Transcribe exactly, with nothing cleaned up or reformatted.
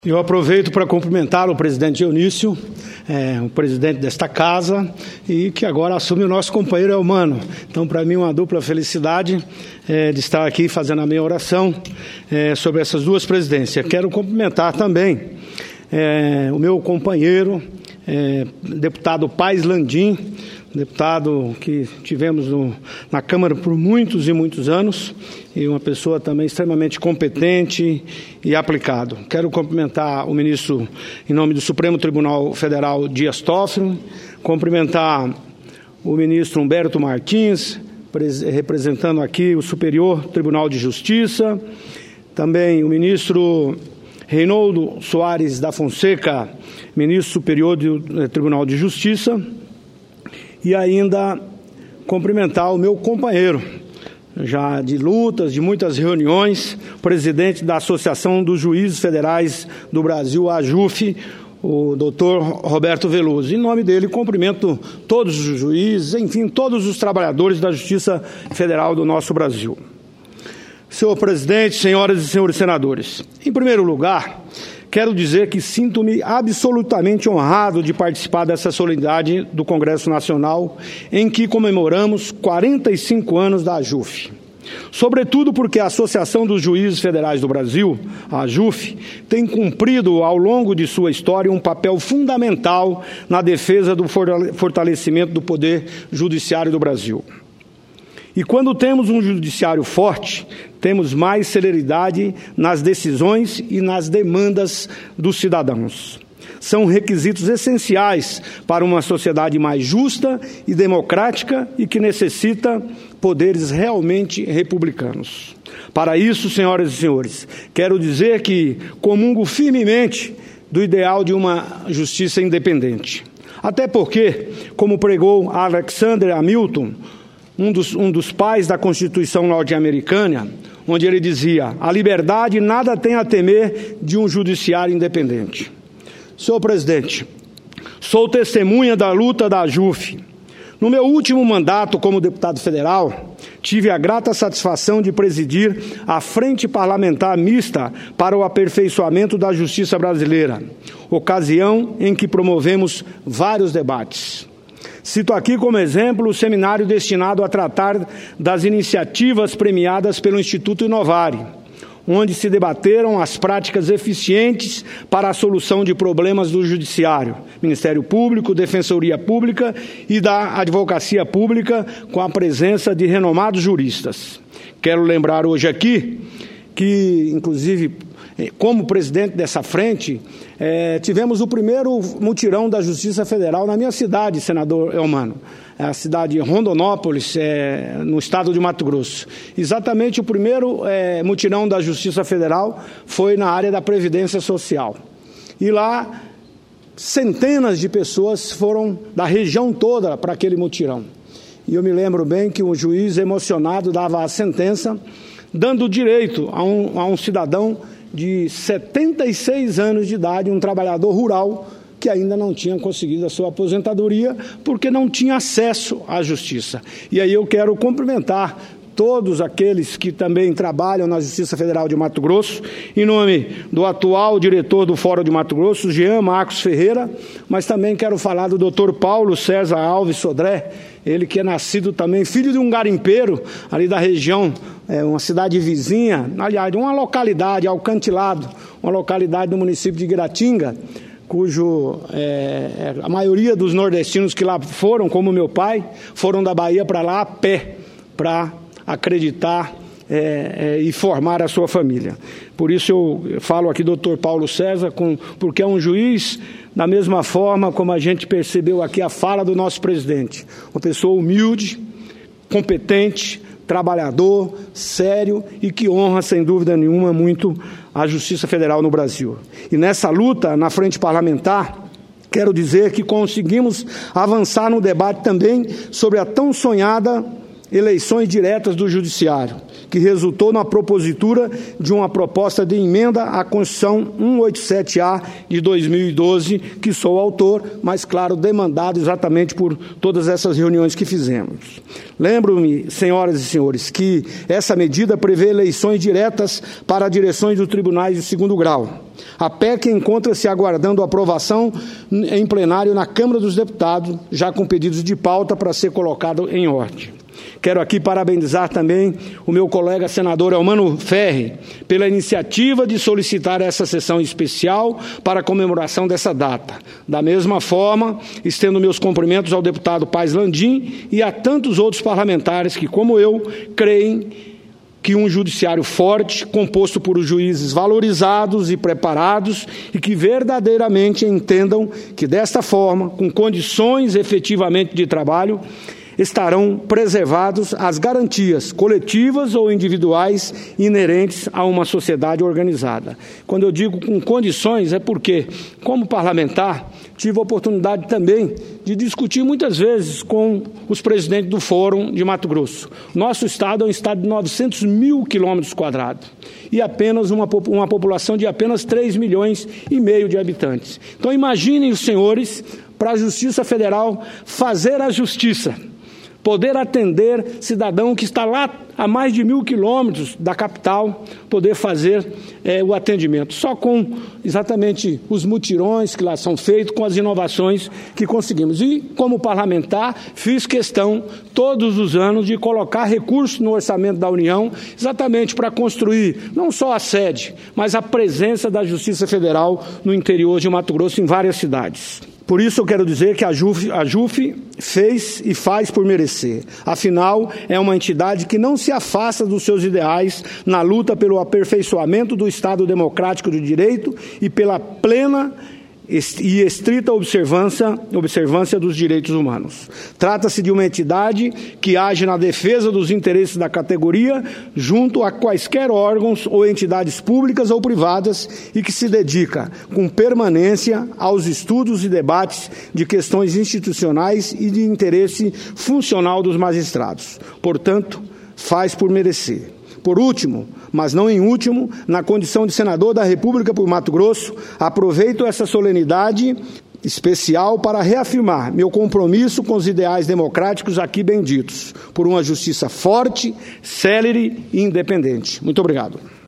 Eu aproveito para cumprimentar o presidente Eunício, é, o presidente desta casa, e que agora assume o nosso companheiro Elmano. Então, para mim, uma dupla felicidade é, de estar aqui fazendo a minha oração é, sobre essas duas presidências. Quero cumprimentar também é, o meu companheiro, é, deputado Paes Landim, deputado que tivemos no, na Câmara por muitos e muitos anos, e uma pessoa também extremamente competente e aplicado. Quero cumprimentar o ministro, em nome do Supremo Tribunal Federal, Dias Toffoli, cumprimentar o ministro Humberto Martins, representando aqui o Superior Tribunal de Justiça, também o ministro Reinaldo Soares da Fonseca, ministro Superior do Tribunal de Justiça, e ainda cumprimentar o meu companheiro, já de lutas, de muitas reuniões, presidente da Associação dos Juízes Federais do Brasil, a AJUF, o doutor Roberto Veloso. Em nome dele, cumprimento todos os juízes, enfim, todos os trabalhadores da Justiça Federal do nosso Brasil. Senhor presidente, senhoras e senhores senadores, em primeiro lugar, quero dizer que sinto-me absolutamente honrado de participar dessa solenidade do Congresso Nacional, em que comemoramos quarenta e cinco anos da AJUF. Sobretudo porque a Associação dos Juízes Federais do Brasil, a AJUF, tem cumprido ao longo de sua história um papel fundamental na defesa do fortalecimento do poder judiciário do Brasil. E quando temos um judiciário forte, temos mais celeridade nas decisões e nas demandas dos cidadãos. São requisitos essenciais para uma sociedade mais justa e democrática e que necessita poderes realmente republicanos. Para isso, senhoras e senhores, quero dizer que comungo firmemente do ideal de uma justiça independente. Até porque, como pregou Alexander Hamilton, Um dos, um dos pais da Constituição norte-americana, onde ele dizia: a liberdade nada tem a temer de um judiciário independente. Senhor presidente, sou testemunha da luta da AJUF. No meu último mandato como deputado federal, tive a grata satisfação de presidir a Frente Parlamentar Mista para o Aperfeiçoamento da Justiça Brasileira, ocasião em que promovemos vários debates. Cito aqui como exemplo o seminário destinado a tratar das iniciativas premiadas pelo Instituto Inovare, onde se debateram as práticas eficientes para a solução de problemas do Judiciário, Ministério Público, Defensoria Pública e da Advocacia Pública, com a presença de renomados juristas. Quero lembrar hoje aqui que, inclusive, como presidente dessa frente, é, tivemos o primeiro mutirão da Justiça Federal na minha cidade, senador Elmano, a cidade de Rondonópolis, é, no estado de Mato Grosso. Exatamente o primeiro é, mutirão da Justiça Federal foi na área da Previdência Social. E lá, centenas de pessoas foram da região toda para aquele mutirão. E eu me lembro bem que um juiz emocionado dava a sentença, dando direito a um, a um cidadão de setenta e seis anos de idade, um trabalhador rural que ainda não tinha conseguido a sua aposentadoria porque não tinha acesso à justiça. E aí eu quero cumprimentar todos aqueles que também trabalham na Justiça Federal de Mato Grosso, em nome do atual diretor do Fórum de Mato Grosso, Jean Marcos Ferreira, mas também quero falar do doutor Paulo César Alves Sodré, ele que é nascido também, filho de um garimpeiro, ali da região, é, uma cidade vizinha, aliás, uma localidade, Alcantilado, uma localidade do município de Guiratinga, cujo é, a maioria dos nordestinos que lá foram, como meu pai, foram da Bahia para lá a pé, para acreditar é, é, e formar a sua família. Por isso eu falo aqui doutor Paulo César, com, porque é um juiz da mesma forma como a gente percebeu aqui a fala do nosso presidente, uma pessoa humilde, competente, trabalhador, sério e que honra, sem dúvida nenhuma, muito a Justiça Federal no Brasil. E nessa luta, na frente parlamentar, quero dizer que conseguimos avançar no debate também sobre a tão sonhada eleições diretas do Judiciário, que resultou na propositura de uma proposta de emenda à Constituição cento e oitenta e sete A de dois mil e doze, que sou autor, mas, claro, demandado exatamente por todas essas reuniões que fizemos. Lembro-me, senhoras e senhores, que essa medida prevê eleições diretas para direções dos tribunais de segundo grau. A P E C encontra-se aguardando aprovação em plenário na Câmara dos Deputados, já com pedidos de pauta para ser colocado em ordem. Quero aqui parabenizar também o meu colega senador Elmano Ferri pela iniciativa de solicitar essa sessão especial para a comemoração dessa data. Da mesma forma, estendo meus cumprimentos ao deputado Paz Landim e a tantos outros parlamentares que, como eu, creem que um judiciário forte, composto por juízes valorizados e preparados e que verdadeiramente entendam que, desta forma, com condições efetivamente de trabalho, estarão preservados as garantias coletivas ou individuais inerentes a uma sociedade organizada. Quando eu digo com condições, é porque, como parlamentar, tive a oportunidade também de discutir muitas vezes com os presidentes do Fórum de Mato Grosso. Nosso estado é um estado de novecentos mil quilômetros quadrados e apenas uma, uma população de apenas três milhões e meio de habitantes. Então imaginem os senhores, para a Justiça Federal fazer a justiça, poder atender cidadão que está lá a mais de mil quilômetros da capital, poder fazer é, o atendimento. Só com exatamente os mutirões que lá são feitos, com as inovações que conseguimos. E, como parlamentar, fiz questão, todos os anos, de colocar recursos no orçamento da União, exatamente para construir não só a sede, mas a presença da Justiça Federal no interior de Mato Grosso, em várias cidades. Por isso eu quero dizer que a JUF, a JUF fez e faz por merecer. Afinal, é uma entidade que não se afasta dos seus ideais na luta pelo aperfeiçoamento do Estado democrático de direito e pela plena e estrita observância, observância dos direitos humanos. Trata-se de uma entidade que age na defesa dos interesses da categoria junto a quaisquer órgãos ou entidades públicas ou privadas e que se dedica com permanência aos estudos e debates de questões institucionais e de interesse funcional dos magistrados. Portanto, faz por merecer. Por último, mas não em último, na condição de senador da República por Mato Grosso, aproveito essa solenidade especial para reafirmar meu compromisso com os ideais democráticos aqui benditos, por uma justiça forte, célere e independente. Muito obrigado.